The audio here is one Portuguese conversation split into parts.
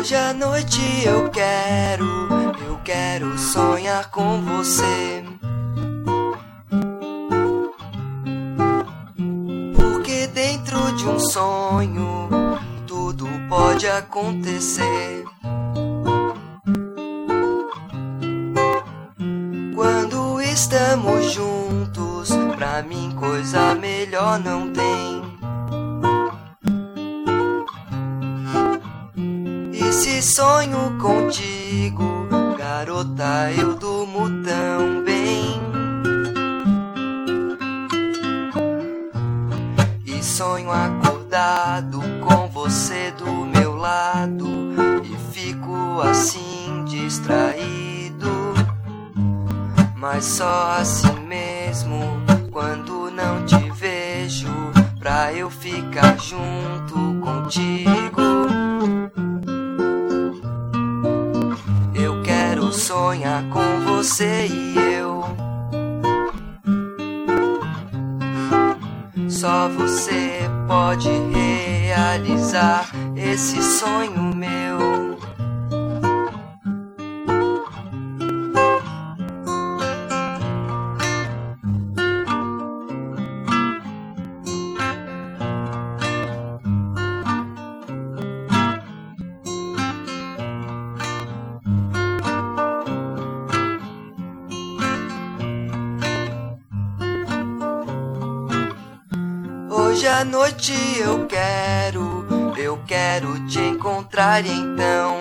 Hoje à noite eu quero sonhar com você. Porque dentro de um sonho tudo pode acontecer. Quando estamos juntos, pra mim coisa melhor não tem. E se sonho contigo, garota, eu durmo tão bem. E sonho acordado com você do meu lado, e fico assim distraído, mas só assim mesmo, quando não te vejo, pra eu ficar junto contigo. Eu quero sonhar com você e eu. Só você pode realizar esse sonho meu. Hoje à noite eu quero te encontrar então.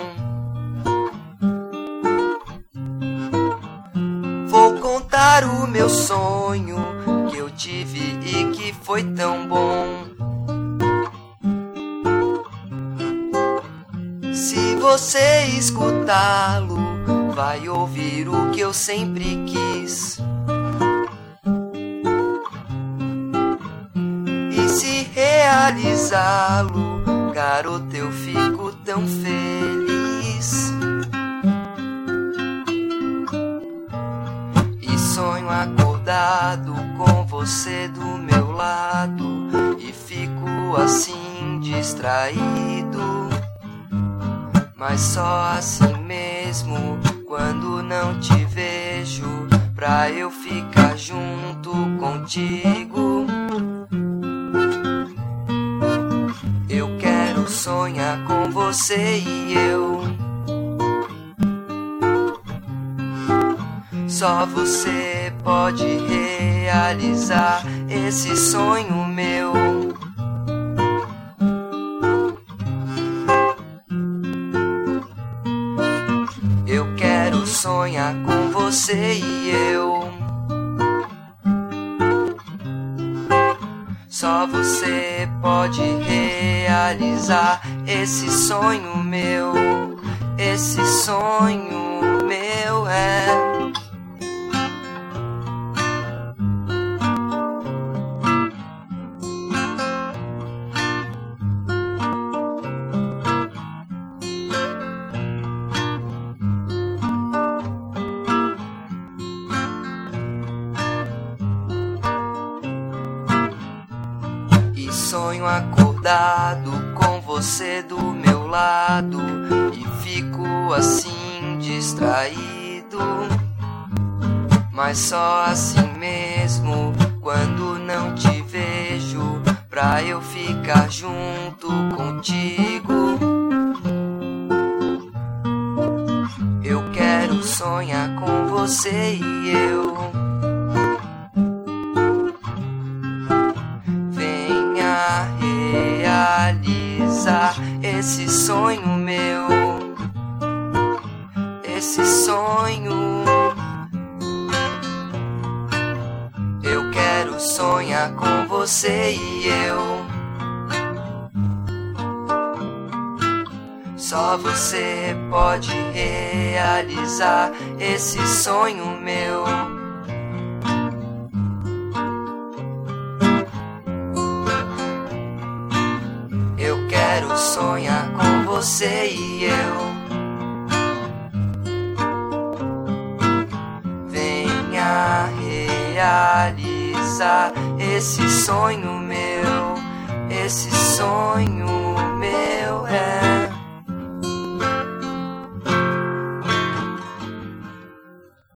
Vou contar o meu sonho que eu tive e que foi tão bom. Se você escutá-lo, vai ouvir o que eu sempre quis. Se realizá-lo, garota, eu fico tão feliz. E sonho acordado com você do meu lado, e fico assim distraído, mas só assim mesmo, quando não te vejo, pra eu ficar junto contigo. Eu quero sonhar com você e eu. Só você pode realizar esse sonho meu. Eu quero sonhar com você e eu. Só você pode realizar esse sonho meu. Esse sonho meu é. Sonho acordado com você do meu lado, e fico assim distraído, mas só assim mesmo, quando não te vejo, pra eu ficar junto contigo. Eu quero sonhar com você e eu. Realizar esse sonho meu, esse sonho. Eu quero sonhar com você e eu. Só você pode realizar esse sonho meu. Eu quero sonhar com você e eu. Venha realizar esse sonho meu. Esse sonho meu é.